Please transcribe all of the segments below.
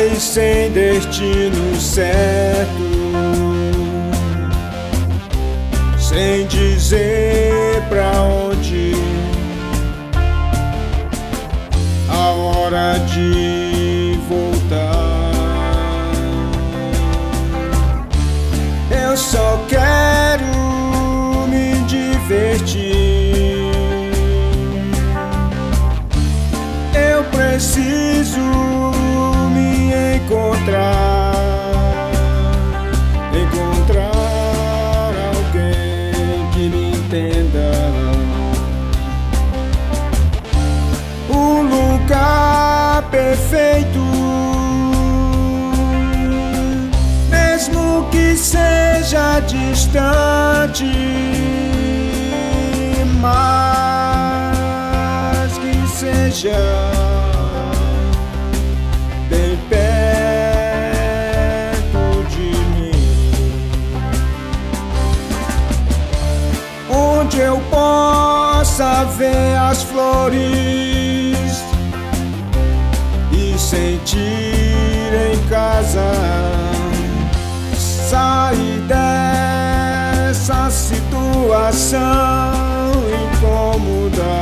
mas sem destino certo, sem dizer pra onde, a hora de voltar. Eu só quero me divertir, eu preciso me encontrar alguém que me entenda. Um lugar perfeito, mesmo que seja distante, mas que seja bem perto de mim, onde eu possa ver as flores e sentir em casa, sair dessa situação incômoda,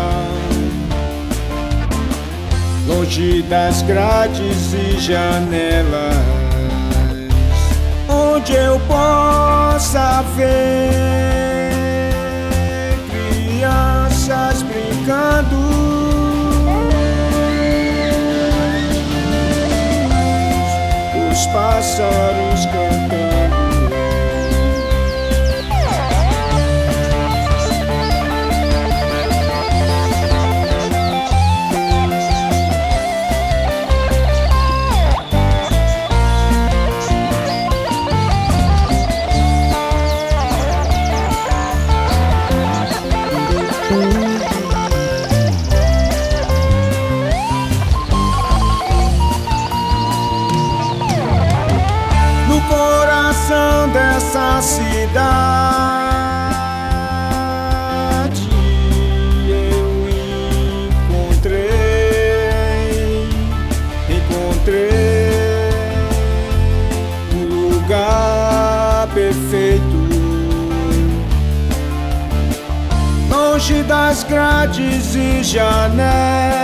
longe das grades e janelas, onde eu possa ver crianças brincando, os pássaros cantando. Dessa cidade eu encontrei um lugar perfeito, longe das grades e janelas,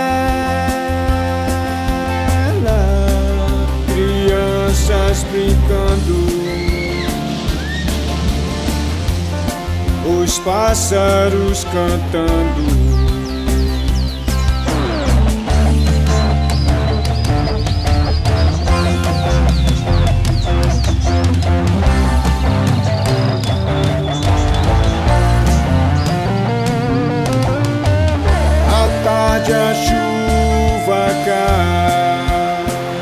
crianças brincando, os pássaros cantando. À tarde a chuva cai,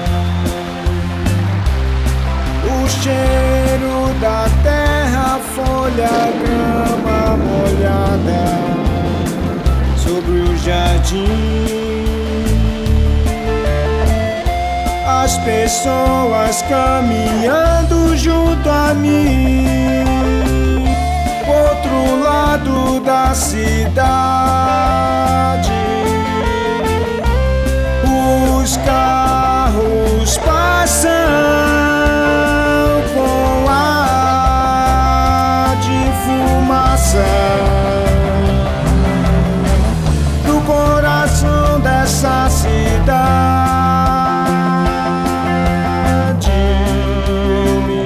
o cheiro da terra, folha, grama molhada sobre o jardim, as pessoas caminhando junto a mim, outro lado da cidade, os carros passam com ar de fumaça, no coração dessa cidade eu me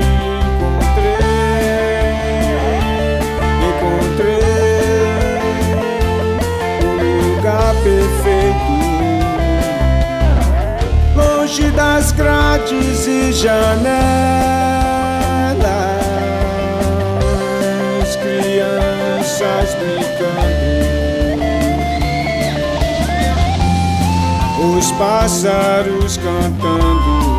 encontrei um lugar perfeito, longe das grades e janelas, crianças brincando, os pássaros cantando.